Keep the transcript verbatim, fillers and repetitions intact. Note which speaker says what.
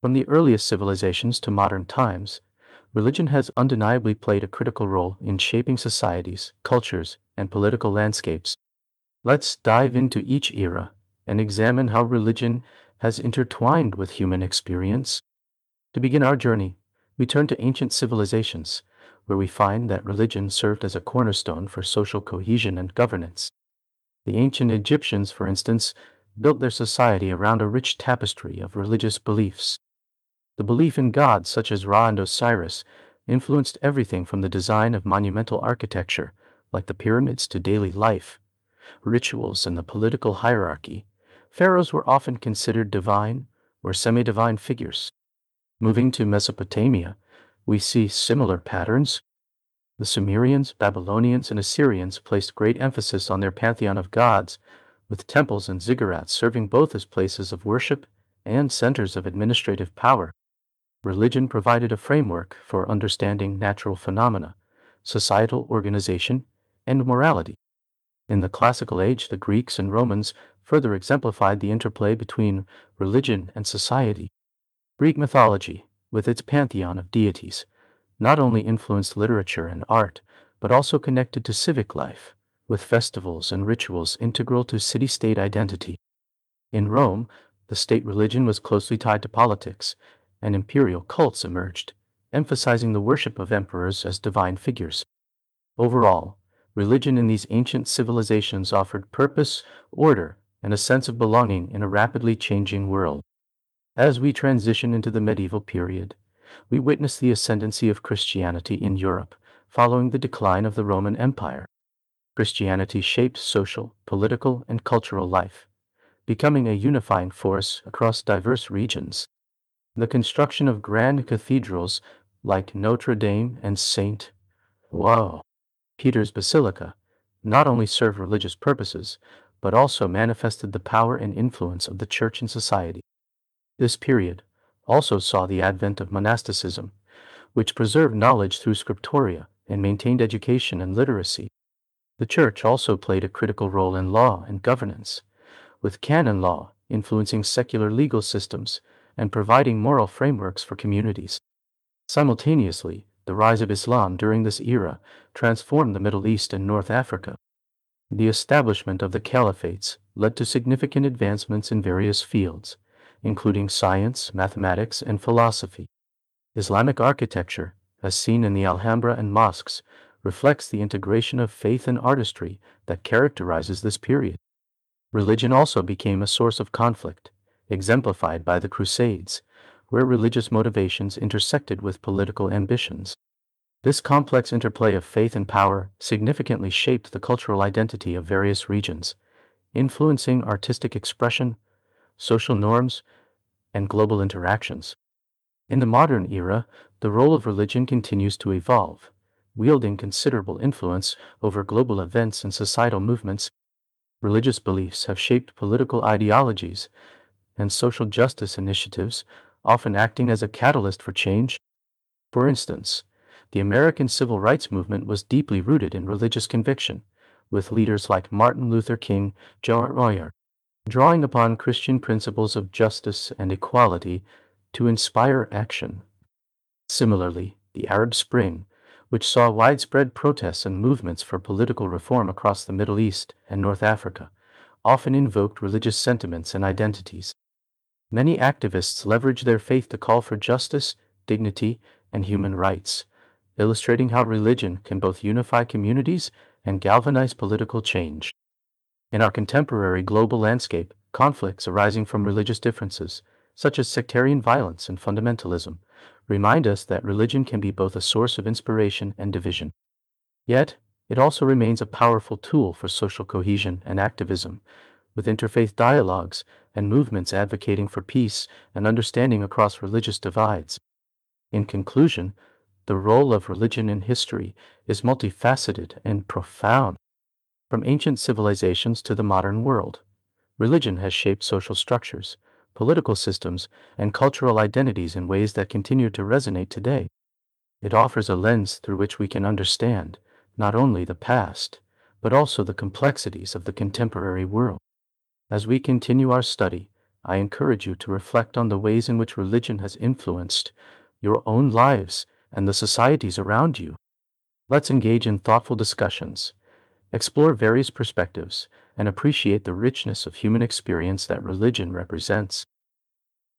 Speaker 1: From the earliest civilizations to modern times, religion has undeniably played a critical role in shaping societies, cultures, and political landscapes. Let's dive into each era and examine how religion has intertwined with human experience. To begin our journey, we turn to ancient civilizations, where we find that religion served as a cornerstone for social cohesion and governance. The ancient Egyptians, for instance, built their society around a rich tapestry of religious beliefs. The belief in gods such as Ra and Osiris influenced everything from the design of monumental architecture, like the pyramids, to daily life, rituals, and the political hierarchy. Pharaohs were often considered divine or semi-divine figures. Moving to Mesopotamia, we see similar patterns. The Sumerians, Babylonians, and Assyrians placed great emphasis on their pantheon of gods, with temples and ziggurats serving both as places of worship and centers of administrative power. Religion provided a framework for understanding natural phenomena, societal organization, and morality. In the classical age, the Greeks and Romans further exemplified the interplay between religion and society. Greek mythology, with its pantheon of deities, not only influenced literature and art, but also connected to civic life, with festivals and rituals integral to city-state identity. In Rome, the state religion was closely tied to politics, and imperial cults emerged, emphasizing the worship of emperors as divine figures. Overall, religion in these ancient civilizations offered purpose, order, and a sense of belonging in a rapidly changing world. As we transition into the medieval period, we witness the ascendancy of Christianity in Europe, following the decline of the Roman Empire. Christianity shaped social, political, and cultural life, becoming a unifying force across diverse regions. The construction of grand cathedrals like Notre Dame and Saint Wow, Peter's Basilica not only served religious purposes, but also manifested the power and influence of the church in society. This period also saw the advent of monasticism, which preserved knowledge through scriptoria and maintained education and literacy. The church also played a critical role in law and governance, with canon law influencing secular legal systems and providing moral frameworks for communities. Simultaneously, the rise of Islam during this era transformed the Middle East and North Africa. The establishment of the caliphates led to significant advancements in various fields, including science, mathematics, and philosophy. Islamic architecture, as seen in the Alhambra and mosques, reflects the integration of faith and artistry that characterizes this period. Religion also became a source of conflict, exemplified by the Crusades, where religious motivations intersected with political ambitions. This complex interplay of faith and power significantly shaped the cultural identity of various regions, influencing artistic expression, social norms, and global interactions. In the modern era, the role of religion continues to evolve, wielding considerable influence over global events and societal movements. Religious beliefs have shaped political ideologies and social justice initiatives, often acting as a catalyst for change. For instance, the American Civil Rights Movement was deeply rooted in religious conviction, with leaders like Martin Luther King Junior drawing upon Christian principles of justice and equality to inspire action. Similarly, the Arab Spring, which saw widespread protests and movements for political reform across the Middle East and North Africa, often invoked religious sentiments and identities. Many activists leveraged their faith to call for justice, dignity, and human rights, illustrating how religion can both unify communities and galvanize political change. In our contemporary global landscape, conflicts arising from religious differences, such as sectarian violence and fundamentalism, remind us that religion can be both a source of inspiration and division. Yet, it also remains a powerful tool for social cohesion and activism, with interfaith dialogues and movements advocating for peace and understanding across religious divides. In conclusion, the role of religion in history is multifaceted and profound. From ancient civilizations to the modern world, religion has shaped social structures, political systems, and cultural identities in ways that continue to resonate today. It offers a lens through which we can understand not only the past, but also the complexities of the contemporary world. As we continue our study, I encourage you to reflect on the ways in which religion has influenced your own lives and the societies around you. Let's engage in thoughtful discussions, explore various perspectives, and appreciate the richness of human experience that religion represents.